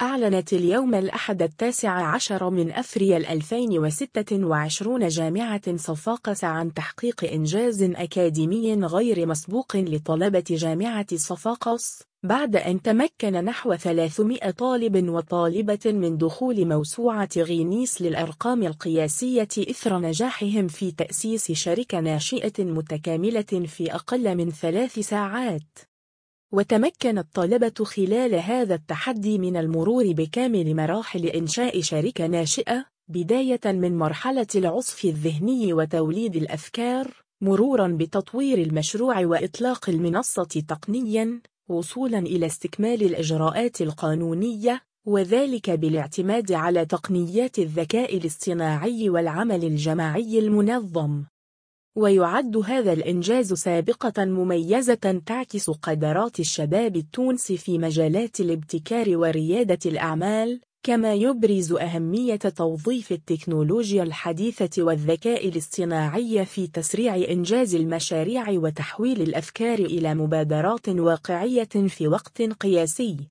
أعلنت اليوم الأحد 19 من أفريل 2026 جامعة صفاقس عن تحقيق إنجاز أكاديمي غير مسبوق لطلبة جامعة صفاقس، بعد أن تمكن نحو 300 طالب وطالبة من دخول موسوعة غينيس للأرقام القياسية إثر نجاحهم في تأسيس شركة ناشئة متكاملة في أقل من 3 ساعات. وتمكن الطلبة خلال هذا التحدي من المرور بكامل مراحل إنشاء شركة ناشئة، بداية من مرحلة العصف الذهني وتوليد الأفكار، مروراً بتطوير المشروع وإطلاق المنصة تقنياً، وصولاً إلى استكمال الإجراءات القانونية، وذلك بالاعتماد على تقنيات الذكاء الاصطناعي والعمل الجماعي المنظم. ويعد هذا الإنجاز سابقة مميزة تعكس قدرات الشباب التونسي في مجالات الابتكار وريادة الأعمال، كما يبرز أهمية توظيف التكنولوجيا الحديثة والذكاء الاصطناعي في تسريع إنجاز المشاريع وتحويل الأفكار إلى مبادرات واقعية في وقت قياسي.